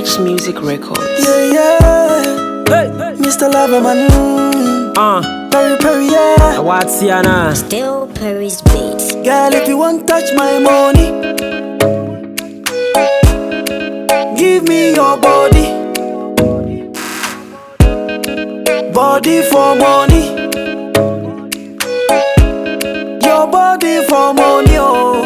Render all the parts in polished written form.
H Music Records. Hey, Mr. Loverman. Perry, yeah. What's Yana? Still Perry's beats. Girl, if you want touch my money, give me your body. Body for money. Your body for money, oh.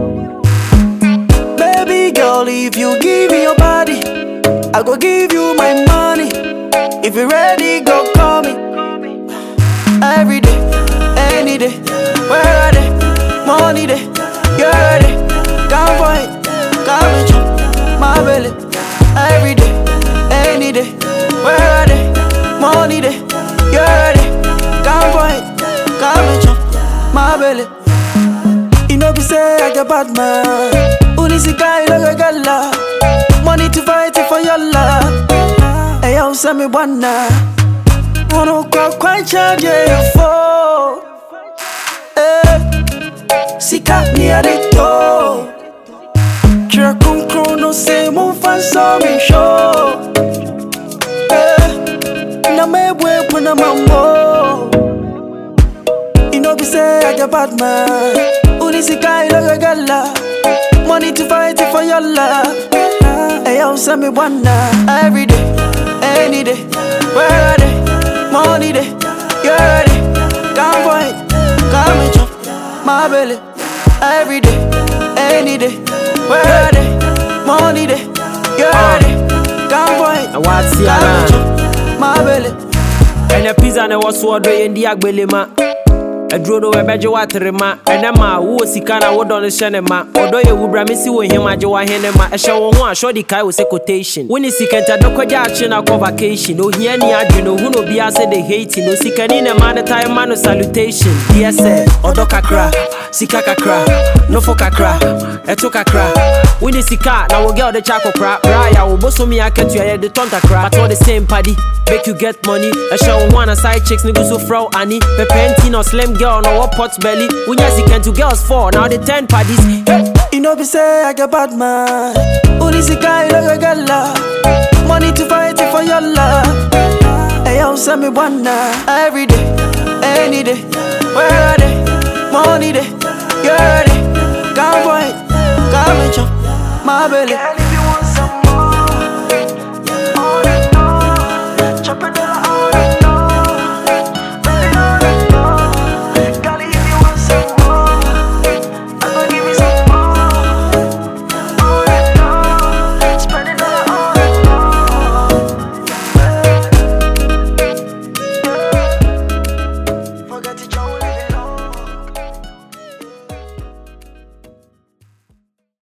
Baby girl, if you give me your body, I go give you my money. If you're ready, go call me. Every day, any day, where are they? Money day, you're ready. Come for it, come and chop my belly. Every day, any day, where are they? Money day, you're ready. Come for it, come and chop my belly. You know be say I get bad man. Unisi guy like a gala. Money to fight it for your love. Hey yo, send me one now. Wanna go quite charge you for. Sika me a dito. Kira kun no say mo fan so me show. Na me bwe puna mambo. You know be say I get bad man. Unisi guy like a gala. Money to fight it for your love. Hey yo, send me one now. Every day, any day, where are they? Money day, you're ready. Come for it, come and chop my belly. Every day, any day, where are they? Money day, you're ready. Come for it, What's come and chop my belly. And a pizza and was so dry in the Agbelima. A drone over Bajawaterema, and Emma, who was Sikana, would on the Shanema, or do you would Bramisi with him, Ajawa Henema, a show one, show the Kai was a quotation. When is Sikan, Dokoja, a vacation, no, he any adjuno, who no be as they hating, no Sikanina, man, time man of salutation. Yes, sir, or Dokakra, Sikakakra, no Fokakra, Etokakra. When is Sika, now we'll get the Chaco crap, Raya, will boss me, I can't you the Tonta crap, but all the same paddy, make you get money, a show one, a side chicks, niggas so fro, Annie, Pepentino, slim girl, no what pot's belly. When you see can two girls four, now the 10 parties. Hey. You know be say I get bad man. Unisi guy like a gala. Money to fight it for your love. Hey yo, send me one now. Every day, any day, where are they? Money day, you're ready. Come for it, come and chop my belly.